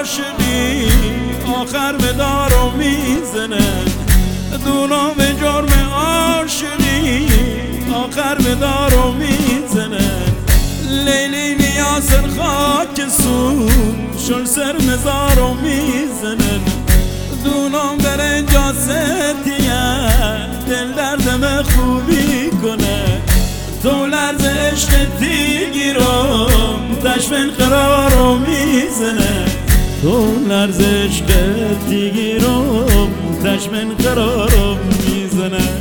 عاشقی آخر به دارو میزنه، دونم به جرم عاشقی آخر به دارو میزنه. لیلی نیاسر خاک سون شل سر مزارو میزنه، دونم بر جاستیه دل دردم خوبی کنه. تو لرز عشق دیگیرم تشمن قرارو میزنه، تو لرز عشق دیگیرم تشمن قرارو میزنه.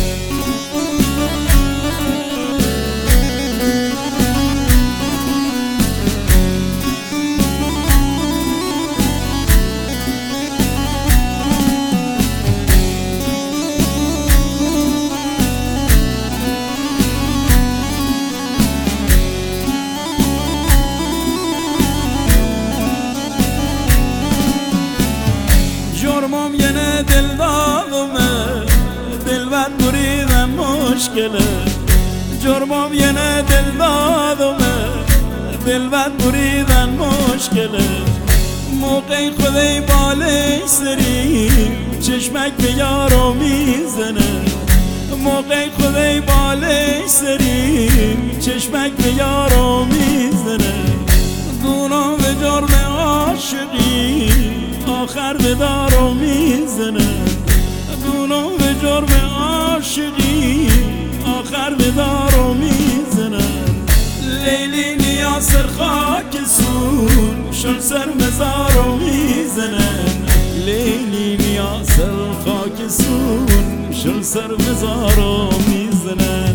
جرمم یه دل داغمه، دلبر بریدم مشکله. جرمم یه دل داغمه، دلبر بریدم مشکله. موقع خودی بالش سری چشمک به یارو میزنه، موقع خودی بالش سری چشمک به یارو میزنه. دونم به جرم عاشقی آخر به دارو میزنه، دونم به جرم عاشقی آخر به دارو میزنه. لیلی نیاسر خاک سون شل سر مزارو میزنه، لیلی نیاسر خاک سون شل سر مزارو میزنه.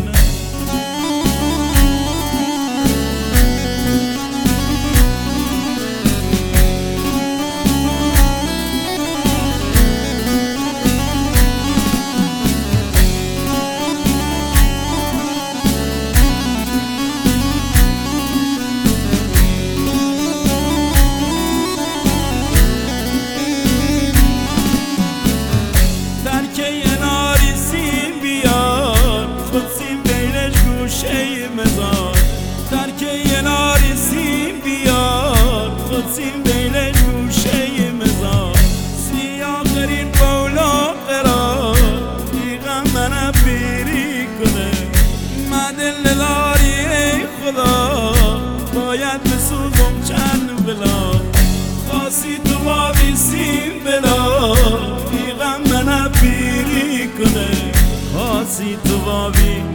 ترکه یه ناری سیم بیار خود سیم بیل گوشه مزار. سیاه غرین بولا قرار دیگم منو بیری کنه. من دل داری ای خدا باید بسوزم چند بلا. خاصی تو بابی سیم بلا دیگم منو بیری کنه. خاصی تو بابی